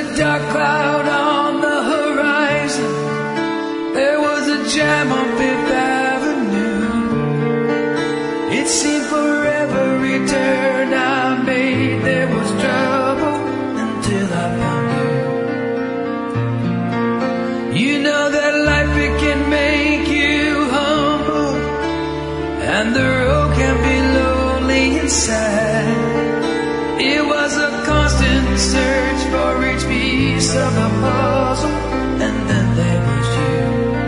dark cloud on the horizon. There was a jam on Fifth Avenue. It seemed for every turn I made there was trouble until I found you. You know that life, it can make you humble, and the road can be lonely and sad. It was a constant search for each piece of the puzzle, and then there was you.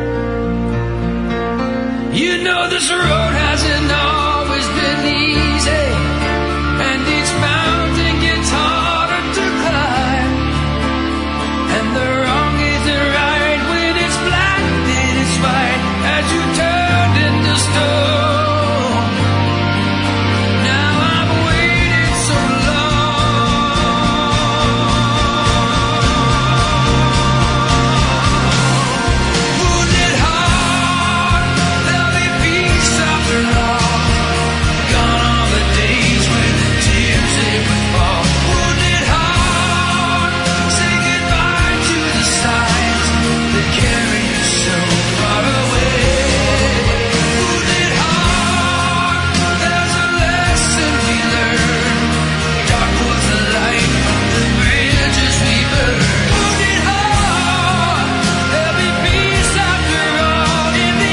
You know this road hasn't always been easy, and each mountain gets harder to climb, and the wrong isn't right when it's black, then it's white as you turned into stone. Now I've waited so wounded heart, there'll be peace after all. Gone are the days when the tears they would fall. Wounded heart, say goodbye to the signs that carry you so far away. Wounded heart, there's a lesson we learned. Dark was the light from the bridges we burned. Wounded heart, there'll be peace after all in the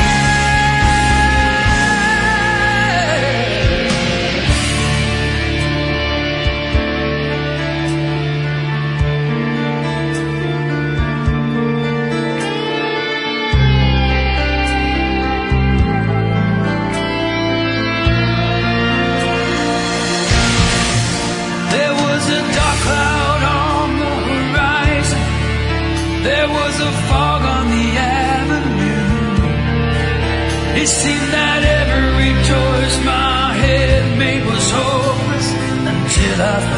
There was a dark cloud on the horizon. There was a fog on the avenue. It seemed that every choice my head made was hopeless until I